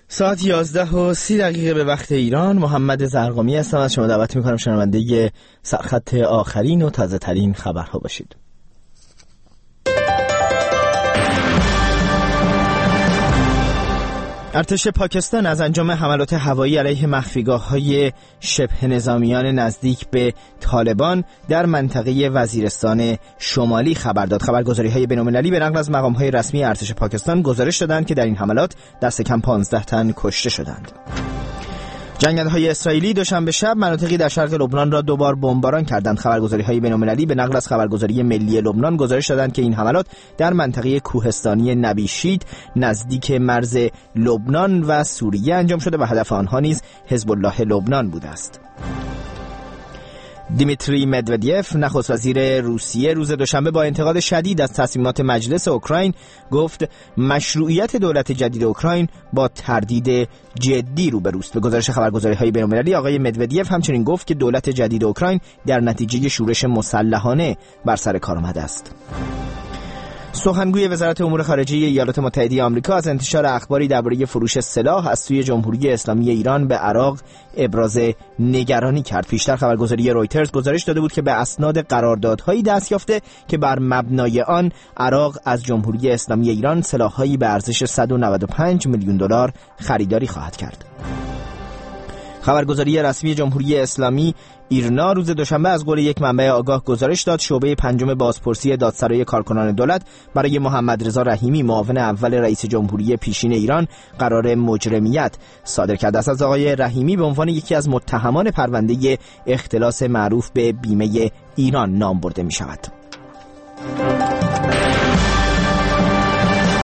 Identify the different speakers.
Speaker 1: ساعت 11:30 به وقت ایران. محمد زرقامی هستم. از شما دعوت میکنم شنونده سرخط آخرین و تازه ترین خبرها باشید. ارتش پاکستان از انجام حملات هوایی علیه مخفیگاه‌های شبه نظامیان نزدیک به طالبان در منطقه وزیرستان شمالی خبر داد. خبرگزاری‌های بین‌المللی به نقل از مقام‌های رسمی ارتش پاکستان گزارش دادند که در این حملات دست کم 15 تن کشته شدند. جنگنده‌های اسرائیلی دوشنبه شب مناطقی در شرق لبنان را دوبار بمباران کردند. خبرگزاری‌های بین‌المللی به نقل از خبرگزاری ملی لبنان گزارش دادند که این حملات در منطقه کوهستانی نبی شید نزدیک مرز لبنان و سوریه انجام شده و هدف آنها نیز حزب الله لبنان بوده است. دیمیتری مدودیف نخست وزیر روسیه روز دوشنبه با انتقاد شدید از تصمیمات مجلس اوکراین گفت مشروعیت دولت جدید اوکراین با تردید جدی روبروست. به گزارش خبرگزاری‌های بین‌المللی آقای مدودیف همچنین گفت که دولت جدید اوکراین در نتیجه شورش مسلحانه بر سر کار آمده است. سخنگوی وزارت امور خارجه ایالات متحده آمریکا از انتشار اخباری درباره فروش سلاح از سوی جمهوری اسلامی ایران به عراق ابراز نگرانی کرد. پیشتر خبرگزاری رویترز گزارش داده بود که به اسناد قراردادهایی دست یافته که بر مبنای آن عراق از جمهوری اسلامی ایران سلاح‌هایی به ارزش 195 میلیون دلار خریداری خواهد کرد. خبرگزاری رسمی جمهوری اسلامی ایرنا روز دوشنبه از قول یک منبع آگاه گزارش داد شعبه پنجم بازپرسی دادسرای کارکنان دولت برای محمد رضا رحیمی معاون اول رئیس جمهوری پیشین ایران قرار مجرمیت صادر کرده است. از آقای رحیمی به عنوان یکی از متهمان پرونده اختلاس معروف به بیمه ایران نام برده می شود.